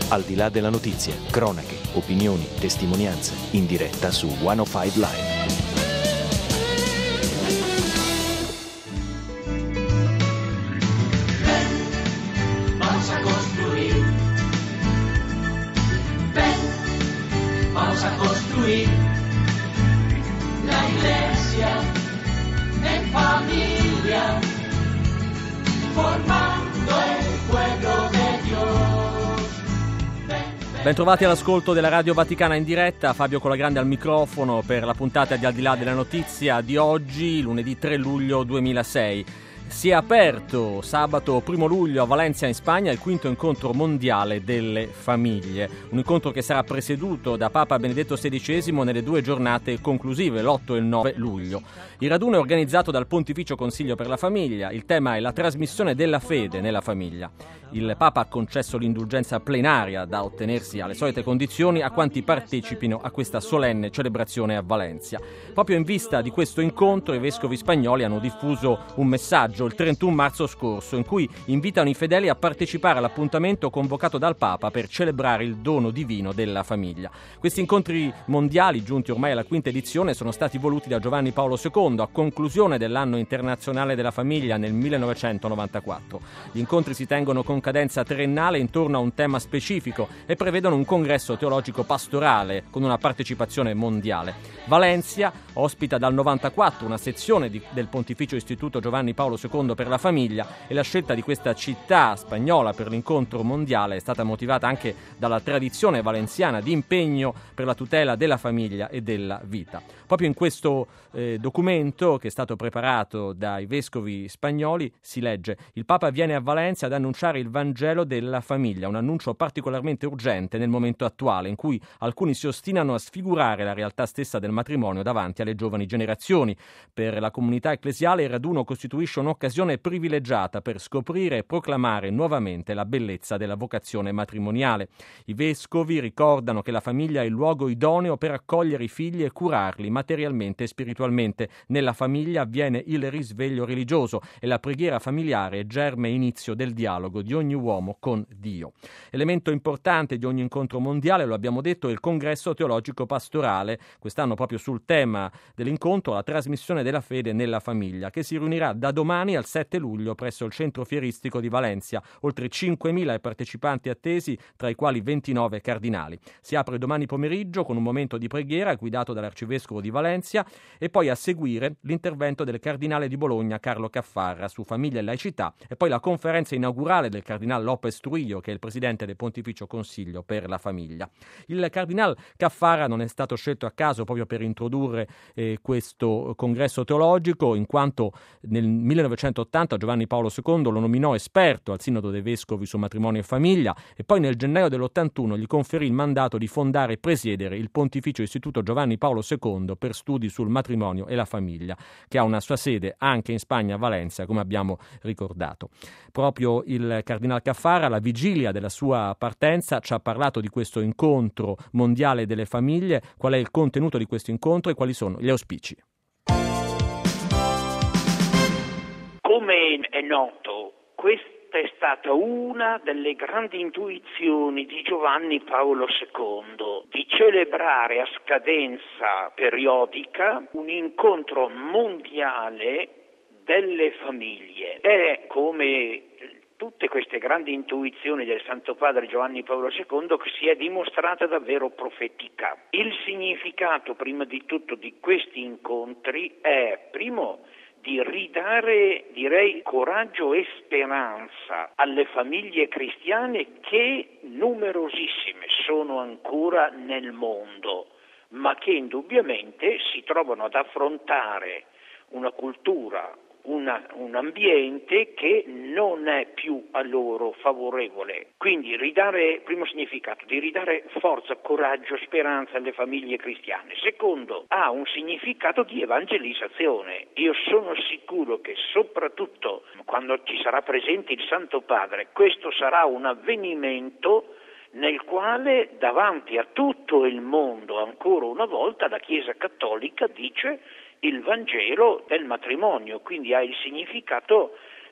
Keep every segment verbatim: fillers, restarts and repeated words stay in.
Al di là della notizia, cronache, opinioni, testimonianze, in diretta su centocinque Live. Vamos a construir, ven, vamos a construir la iglesia en familia, formando el pueblo de Dios. Bentrovati all'ascolto della Radio Vaticana in diretta, Fabio Colagrande al microfono per la puntata di Al di là della notizia di oggi, lunedì tre luglio duemilasei. Si è aperto sabato primo luglio a Valencia in Spagna il quinto incontro mondiale delle famiglie, un incontro che sarà presieduto da Papa Benedetto sedicesimo nelle due giornate conclusive, l'otto e il nove luglio. Il raduno è organizzato dal Pontificio Consiglio per la Famiglia, il tema è la trasmissione della fede nella famiglia. Il Papa ha concesso l'indulgenza plenaria da ottenersi alle solite condizioni a quanti partecipino a questa solenne celebrazione a Valencia. Proprio in vista di questo incontro i vescovi spagnoli hanno diffuso un messaggio il trentuno marzo scorso, in cui invitano i fedeli a partecipare all'appuntamento convocato dal Papa per celebrare il dono divino della famiglia. Questi incontri mondiali, giunti ormai alla quinta edizione, sono stati voluti da Giovanni Paolo secondo a conclusione dell'anno internazionale della famiglia nel millenovecentonovantaquattro. Gli incontri si tengono con cadenza triennale intorno a un tema specifico e prevedono un congresso teologico pastorale con una partecipazione mondiale. Valencia ospita dal novantaquattro una sezione di, del Pontificio Istituto Giovanni Paolo secondo per la famiglia, e la scelta di questa città spagnola per l'incontro mondiale è stata motivata anche dalla tradizione valenziana di impegno per la tutela della famiglia e della vita. Proprio in questo eh, documento che è stato preparato dai vescovi spagnoli si legge: il Papa viene a Valencia ad annunciare il Vangelo della famiglia, un annuncio particolarmente urgente nel momento attuale in cui alcuni si ostinano a sfigurare la realtà stessa del matrimonio davanti alle giovani generazioni. Per la comunità ecclesiale il raduno costituisce un'occasione privilegiata per scoprire e proclamare nuovamente la bellezza della vocazione matrimoniale. I vescovi ricordano che la famiglia è il luogo idoneo per accogliere i figli e curarli materialmente e spiritualmente. Nella famiglia avviene il risveglio religioso e la preghiera familiare è germe e inizio del dialogo di ogni uomo con Dio. Elemento importante di ogni incontro mondiale, lo abbiamo detto, è il congresso teologico pastorale, quest'anno proprio sul tema dell'incontro, la trasmissione della fede nella famiglia, che si riunirà da domani al sette luglio presso il centro fieristico di Valencia. Oltre cinquemila partecipanti attesi, tra i quali ventinove cardinali. Si apre domani pomeriggio con un momento di preghiera guidato dall'arcivescovo di Valencia e poi a seguire l'intervento del cardinale di Bologna Carlo Caffarra su famiglia e laicità e poi la conferenza inaugurale del cardinale López Trujillo, che è il presidente del Pontificio Consiglio per la Famiglia. Il cardinale Caffarra non è stato scelto a caso proprio per introdurre eh, questo congresso teologico, in quanto nel millenovecentottanta Giovanni Paolo secondo lo nominò esperto al Sinodo dei Vescovi su matrimonio e famiglia e poi nel gennaio dell'ottantuno gli conferì il mandato di fondare e presiedere il Pontificio Istituto Giovanni Paolo secondo per studi sul matrimonio e la famiglia, che ha una sua sede anche in Spagna, a Valencia, come abbiamo ricordato. Proprio il cardinale Caffarra, alla vigilia della sua partenza, ci ha parlato di questo incontro mondiale delle famiglie, qual è il contenuto di questo incontro e quali sono gli auspici. Come è noto, questa è stata una delle grandi intuizioni di Giovanni Paolo secondo, di celebrare a scadenza periodica un incontro mondiale delle famiglie. È come tutte queste grandi intuizioni del Santo Padre Giovanni Paolo secondo che si è dimostrata davvero profetica. Il significato, prima di tutto, di questi incontri è, primo, di ridare, direi, coraggio e speranza alle famiglie cristiane che numerosissime sono ancora nel mondo, ma che indubbiamente si trovano ad affrontare una cultura, una, un ambiente che non è più a loro favorevole. Quindi ridare, primo significato, di ridare forza, coraggio, speranza alle famiglie cristiane. Secondo, ha un significato di evangelizzazione. Io sono sicuro che soprattutto quando ci sarà presente il Santo Padre, questo sarà un avvenimento nel quale davanti a tutto il mondo, ancora una volta, la Chiesa Cattolica dice il Vangelo del matrimonio, quindi ha il significato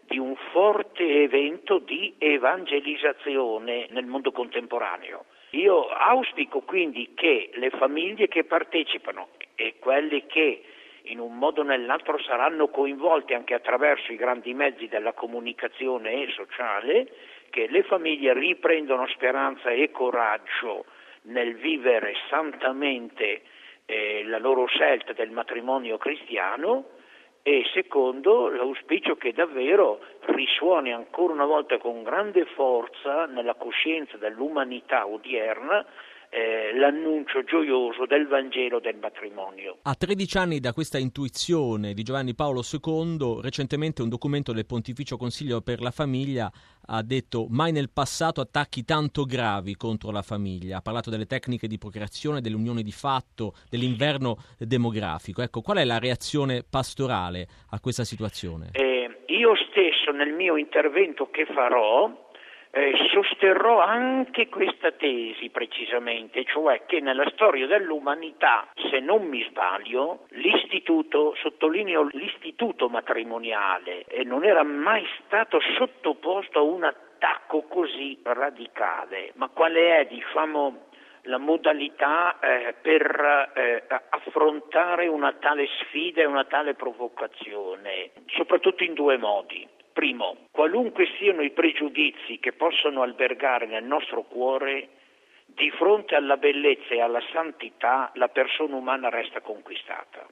di un forte evento di evangelizzazione nel mondo contemporaneo. Io auspico quindi che le famiglie che partecipano e quelle che in un modo o nell'altro saranno coinvolte anche attraverso i grandi mezzi della comunicazione sociale, che le famiglie riprendono speranza e coraggio nel vivere santamente eh, la loro scelta del matrimonio cristiano, e secondo l'auspicio che davvero risuoni ancora una volta con grande forza nella coscienza dell'umanità odierna eh, l'annuncio gioioso del Vangelo del matrimonio. A tredici anni da questa intuizione di Giovanni Paolo secondo, recentemente un documento del Pontificio Consiglio per la Famiglia ha detto: mai nel passato attacchi tanto gravi contro la famiglia. Ha parlato delle tecniche di procreazione, delle unioni di fatto, dell'inverno demografico. Ecco, qual è la reazione pastorale a questa situazione? Eh, io stesso nel mio intervento che farò Eh, sosterrò anche questa tesi precisamente, cioè che nella storia dell'umanità, se non mi sbaglio, l'istituto, sottolineo l'istituto matrimoniale, e non era mai stato sottoposto a un attacco così radicale. Ma quale è, diciamo, la modalità eh, per eh, affrontare una tale sfida e una tale provocazione? Soprattutto in due modi. Primo, qualunque siano i pregiudizi che possono albergare nel nostro cuore, di fronte alla bellezza e alla santità la persona umana resta conquistata.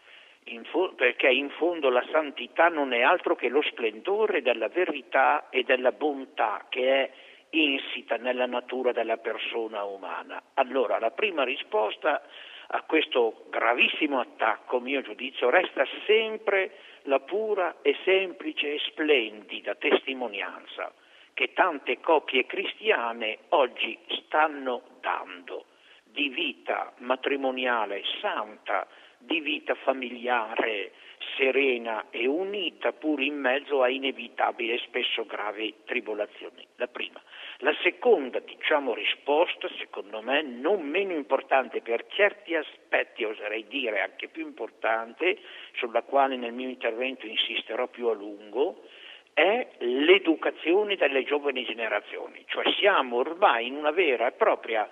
In fo- perché in fondo la santità non è altro che lo splendore della verità e della bontà che è insita nella natura della persona umana. Allora, la prima risposta a questo gravissimo attacco, a mio giudizio, resta sempre la pura e semplice e splendida testimonianza che tante coppie cristiane oggi stanno dando di vita matrimoniale santa, di vita familiare serena e unita, pur in mezzo a inevitabili e spesso gravi tribolazioni. La prima. La seconda, diciamo, risposta, secondo me, non meno importante, per certi aspetti, oserei dire anche più importante, sulla quale nel mio intervento insisterò più a lungo, è l'educazione delle giovani generazioni. Cioè siamo ormai in una vera e propria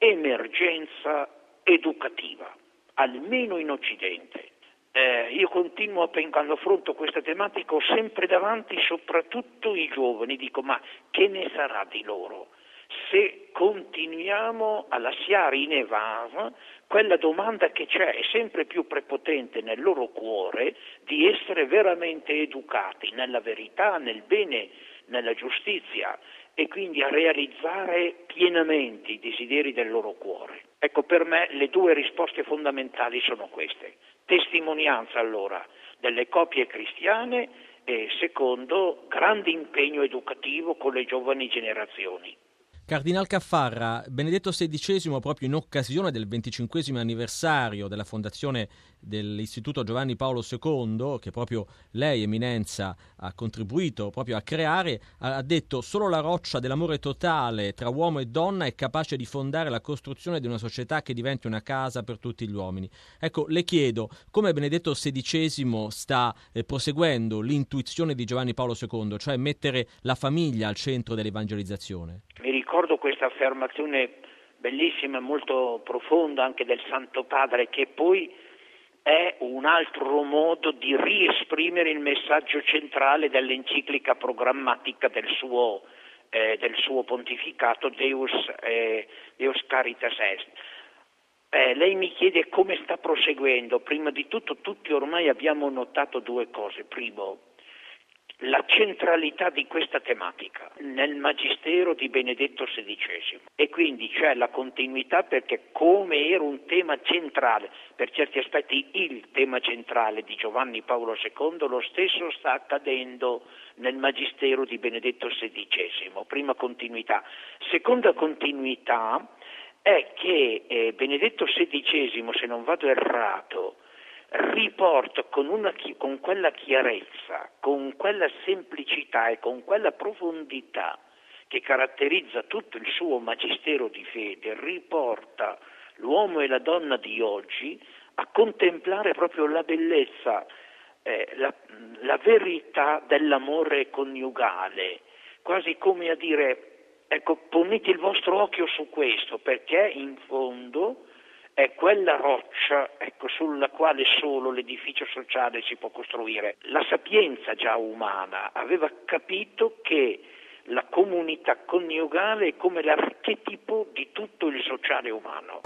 emergenza educativa, almeno in Occidente. Eh, io continuo a, quando affronto questa tematica, ho sempre davanti soprattutto i giovani, dico: ma che ne sarà di loro se continuiamo a lasciare inevasa quella domanda che c'è, è sempre più prepotente nel loro cuore, di essere veramente educati nella verità, nel bene, nella giustizia, e quindi a realizzare pienamente i desideri del loro cuore. Ecco, per me le due risposte fondamentali sono queste. Testimonianza allora delle coppie cristiane e secondo, grande impegno educativo con le giovani generazioni. Cardinal Caffarra, Benedetto sedicesimo, proprio in occasione del venticinquesimo anniversario della fondazione dell'Istituto Giovanni Paolo secondo, che proprio lei, Eminenza, ha contribuito proprio a creare, ha detto: solo la roccia dell'amore totale tra uomo e donna è capace di fondare la costruzione di una società che diventi una casa per tutti gli uomini. Ecco, le chiedo, come Benedetto sedicesimo sta eh, proseguendo l'intuizione di Giovanni Paolo secondo, cioè mettere la famiglia al centro dell'evangelizzazione? Mi ricordo questa affermazione bellissima, molto profonda anche del Santo Padre, che poi è un altro modo di riesprimere il messaggio centrale dell'enciclica programmatica del suo, eh, del suo pontificato Deus, eh, Deus Caritas Est. Eh, lei mi chiede come sta proseguendo. Prima di tutto, tutti ormai abbiamo notato due cose. Primo, la centralità di questa tematica nel magistero di Benedetto sedicesimo, e quindi c'è la continuità, perché come era un tema centrale, per certi aspetti il tema centrale di Giovanni Paolo secondo, lo stesso sta accadendo nel magistero di Benedetto sedicesimo. Prima continuità. Seconda continuità è che eh, Benedetto sedicesimo, se non vado errato, riporta con, una, con quella chiarezza, con quella semplicità e con quella profondità che caratterizza tutto il suo magistero di fede, riporta l'uomo e la donna di oggi a contemplare proprio la bellezza eh, la, la verità dell'amore coniugale, quasi come a dire, ecco, ponete il vostro occhio su questo, perché in fondo è quella roccia, ecco, sulla quale solo l'edificio sociale si può costruire. La sapienza già umana aveva capito che la comunità coniugale è come l'archetipo di tutto il sociale umano.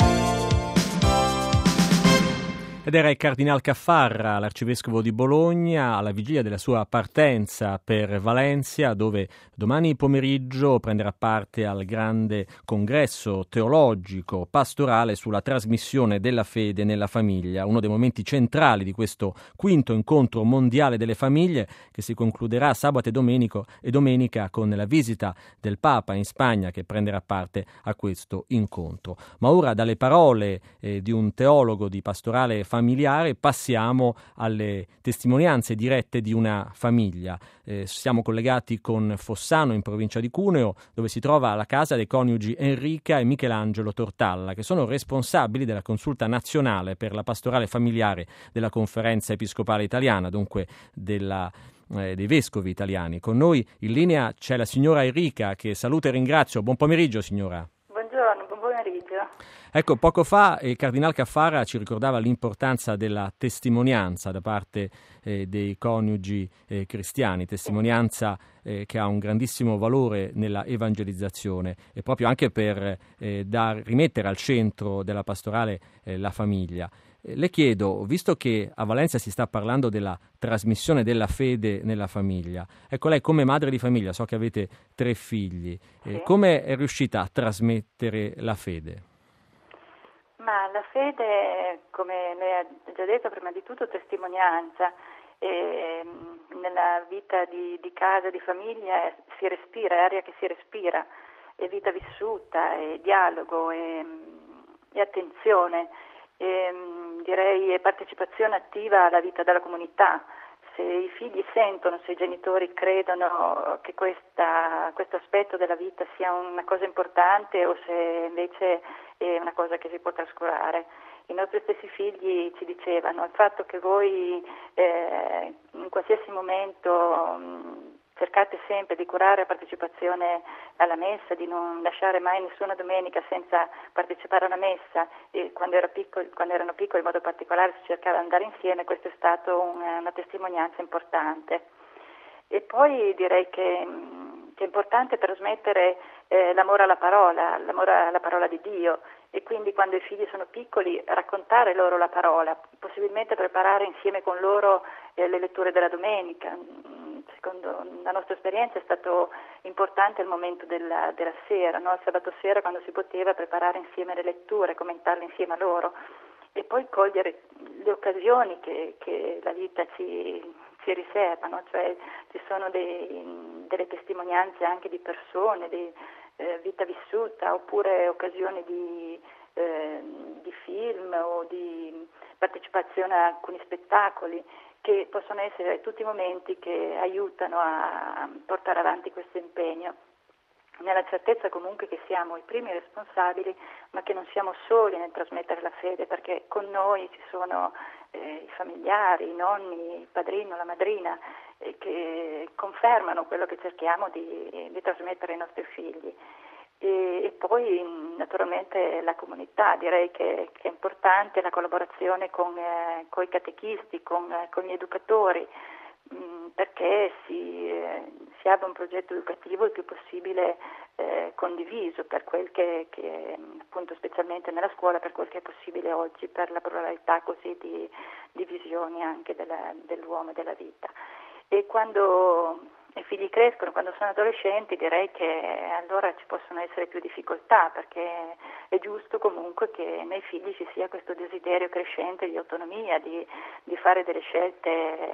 Ed era il Cardinal Caffarra, l'arcivescovo di Bologna, alla vigilia della sua partenza per Valencia, dove domani pomeriggio prenderà parte al grande congresso teologico pastorale sulla trasmissione della fede nella famiglia, uno dei momenti centrali di questo quinto incontro mondiale delle famiglie, che si concluderà sabato e, domenico, e domenica con la visita del Papa in Spagna, che prenderà parte a questo incontro. Ma ora, dalle parole eh, di un teologo di pastorale familiare, passiamo alle testimonianze dirette di una famiglia. Eh, siamo collegati con Fossano, in provincia di Cuneo, dove si trova la casa dei coniugi Enrica e Michelangelo Tortalla, che sono responsabili della consulta nazionale per la pastorale familiare della Conferenza Episcopale Italiana, dunque della eh, dei vescovi italiani. Con noi in linea c'è la signora Enrica, che saluto e ringrazio. Buon pomeriggio, signora. Buongiorno, buon pomeriggio. Ecco, poco fa il Cardinal Caffarra ci ricordava l'importanza della testimonianza da parte eh, dei coniugi eh, cristiani, testimonianza eh, che ha un grandissimo valore nella evangelizzazione e proprio anche per eh, dar, rimettere al centro della pastorale eh, la famiglia. Eh, le chiedo, visto che a Valencia si sta parlando della trasmissione della fede nella famiglia, ecco, lei come madre di famiglia, so che avete tre figli, eh, Sì. come è riuscita a trasmettere la fede? Ma la fede, come lei ha già detto, prima di tutto testimonianza. E nella vita di, di casa, di famiglia si respira, è aria che si respira, è vita vissuta, è dialogo, è, è attenzione, è, direi è partecipazione attiva alla vita della comunità. Se i figli sentono, se i genitori credono che questa, questo aspetto della vita sia una cosa importante o se invece è una cosa che si può trascurare. I nostri stessi figli ci dicevano il fatto che voi eh, in qualsiasi momento mh, cercate sempre di curare la partecipazione alla messa, di non lasciare mai nessuna domenica senza partecipare alla messa, e quando, era piccolo, quando erano piccoli in modo particolare si cercava di andare insieme, questo è stato una, una testimonianza importante. E poi direi che, che è importante trasmettere eh, l'amore alla parola, l'amore alla parola di Dio, e quindi quando i figli sono piccoli raccontare loro la parola, possibilmente preparare insieme con loro eh, le letture della domenica. Secondo la nostra esperienza è stato importante il momento della, della sera, no? Il sabato sera, quando si poteva preparare insieme le letture, commentarle insieme a loro, e poi cogliere le occasioni che, che la vita ci, ci riserva, no? Cioè ci sono dei, delle testimonianze anche di persone, di eh, vita vissuta, oppure occasioni di, eh, di film o di partecipazione a alcuni spettacoli, che possono essere tutti momenti che aiutano a portare avanti questo impegno, nella certezza comunque che siamo i primi responsabili, ma che non siamo soli nel trasmettere la fede, perché con noi ci sono eh, i familiari, i nonni, il padrino, la madrina, eh, che confermano quello che cerchiamo di, di trasmettere ai nostri figli. E, e poi naturalmente la comunità, direi che, che è importante la collaborazione con, eh, con i catechisti, con, eh, con gli educatori, mh, perché si, eh, si abbia un progetto educativo il più possibile eh, condiviso, per quel che, che appunto specialmente nella scuola, per quel che è possibile oggi, per la pluralità così di, di visioni anche della, dell'uomo e della vita. E quando i figli crescono, quando sono adolescenti, direi che allora ci possono essere più difficoltà, perché è giusto comunque che nei figli ci sia questo desiderio crescente di autonomia, di, di fare delle scelte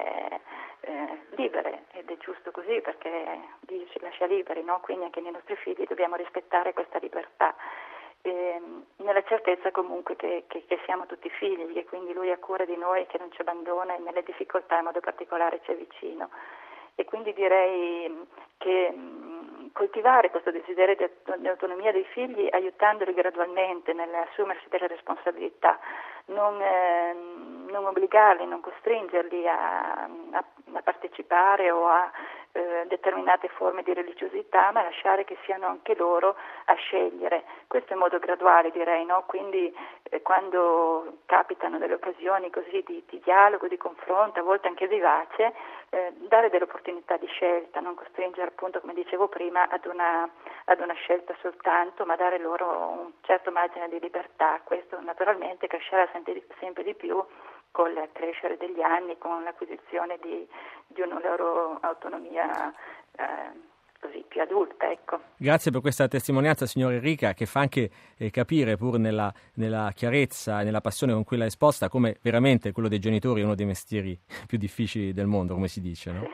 eh, libere, ed è giusto così, perché Dio ci lascia liberi, no? Quindi anche nei nostri figli dobbiamo rispettare questa libertà. E, nella certezza comunque che, che, che siamo tutti figli, e quindi Lui ha cura di noi, che non ci abbandona e nelle difficoltà in modo particolare ci è vicino. E quindi direi che mh, coltivare questo desiderio di autonomia dei figli, aiutandoli gradualmente nell'assumersi delle responsabilità, non, eh, non obbligarli, non costringerli a, a, a partecipare o a eh, determinate forme di religiosità, ma lasciare che siano anche loro a scegliere. Questo in modo graduale, direi, no? Quindi eh, quando capitano delle occasioni così di, di dialogo, di confronto, a volte anche vivace, eh, dare delle opportunità di scelta, non costringere, appunto, come dicevo prima, ad una, ad una scelta soltanto, ma dare loro un certo margine di libertà. Questo naturalmente crescerà sempre di, sempre di più con il crescere degli anni, con l'acquisizione di, di una loro autonomia eh, così più adulta, ecco. Grazie per questa testimonianza, signora Enrica, che fa anche eh, capire, pur nella, nella chiarezza e nella passione con cui l'ha esposta, come veramente quello dei genitori è uno dei mestieri più difficili del mondo, come si dice, no?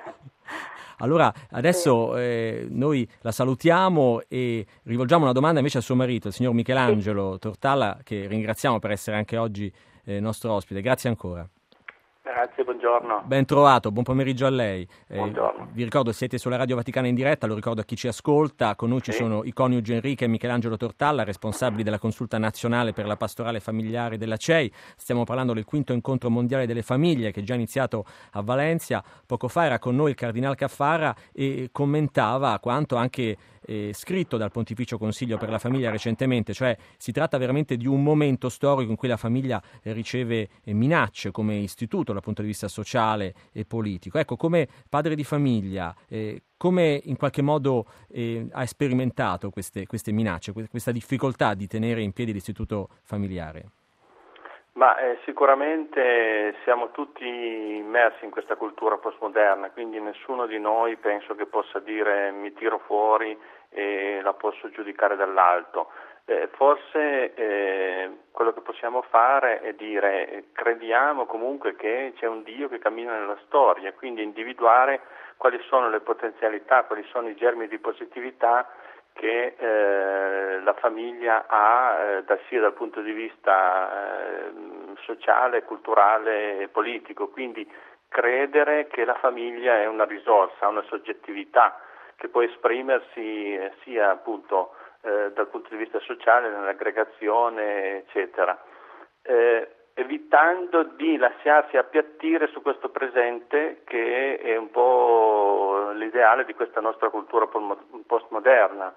Allora, adesso eh, noi la salutiamo e rivolgiamo una domanda invece a suo marito, il signor Michelangelo Tortalla, che ringraziamo per essere anche oggi eh, nostro ospite. Grazie ancora. Grazie, buongiorno. Ben trovato, buon pomeriggio a lei. Eh, Buongiorno. vi ricordo, siete sulla Radio Vaticana in diretta, lo ricordo a chi ci ascolta, con noi ci Sì. sono i coniugi Enrica e Michelangelo Tortalla, responsabili della consulta nazionale per la pastorale familiare della C E I. Stiamo parlando del quinto incontro mondiale delle famiglie che è già iniziato a Valencia. Poco fa era con noi il Cardinal Caffarra e commentava quanto anche eh, scritto dal Pontificio Consiglio per la Famiglia recentemente, cioè si tratta veramente di un momento storico in cui la famiglia eh, riceve eh, minacce come istituto dal punto di vista sociale e politico. Ecco, come padre di famiglia, eh, come in qualche modo eh, ha sperimentato queste, queste minacce, questa difficoltà di tenere in piedi l'istituto familiare? Ma eh, sicuramente siamo tutti immersi in questa cultura postmoderna, quindi nessuno di noi penso che possa dire mi tiro fuori e la posso giudicare dall'alto. Eh, forse eh, quello che possiamo fare è dire eh, crediamo comunque che c'è un Dio che cammina nella storia, quindi individuare quali sono le potenzialità, quali sono i germi di positività che eh, la famiglia ha eh, da, sia dal punto di vista eh, sociale, culturale e politico, quindi credere che la famiglia è una risorsa, una soggettività che può esprimersi eh, sia appunto eh, dal punto di vista sociale, nell'aggregazione, eccetera, eh, evitando di lasciarsi appiattire su questo presente che è un po' l'ideale di questa nostra cultura postmoderna,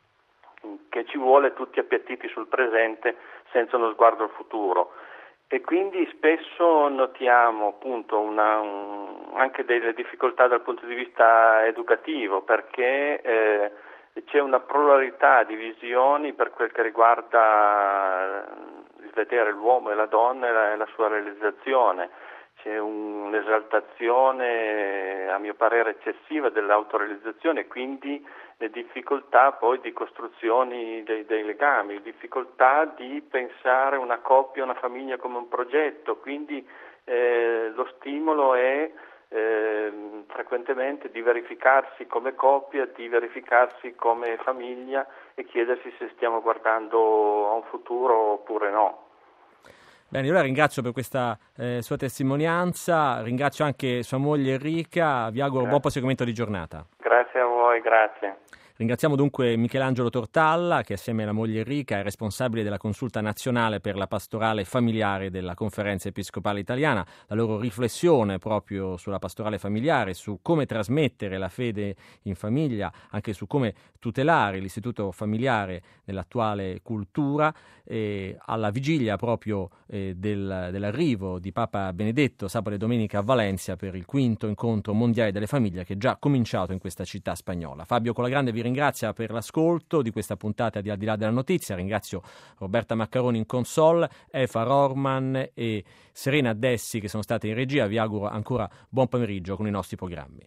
che ci vuole tutti appiattiti sul presente senza uno sguardo al futuro. E quindi spesso notiamo appunto una, un, anche delle difficoltà dal punto di vista educativo, perché eh, c'è una pluralità di visioni per quel che riguarda il vedere l'uomo e la donna e la, e la sua realizzazione. C'è un, un'esaltazione, a mio parere, eccessiva dell'autorealizzazione e quindi le difficoltà poi di costruzioni dei, dei legami, difficoltà di pensare una coppia, una famiglia come un progetto, quindi eh, lo stimolo è eh, frequentemente di verificarsi come coppia, di verificarsi come famiglia e chiedersi se stiamo guardando a un futuro oppure no. Bene, io la ringrazio per questa eh, sua testimonianza, ringrazio anche sua moglie Enrica, vi auguro un buon proseguimento di giornata. Grazie a voi, grazie. Ringraziamo dunque Michelangelo Tortalla, che assieme alla moglie Enrica è responsabile della consulta nazionale per la pastorale familiare della Conferenza Episcopale Italiana, la loro riflessione proprio sulla pastorale familiare, su come trasmettere la fede in famiglia, anche su come tutelare l'istituto familiare nell'attuale cultura, e alla vigilia proprio eh, del, dell'arrivo di Papa Benedetto sabato e domenica a Valencia per il quinto incontro mondiale delle famiglie che è già cominciato in questa città spagnola. Fabio Colagrande vi ringrazia per l'ascolto di questa puntata di Al di là della notizia, ringrazio Roberta Maccaroni in console, Efa Rorman e Serena Dessi che sono state in regia, vi auguro ancora buon pomeriggio con i nostri programmi.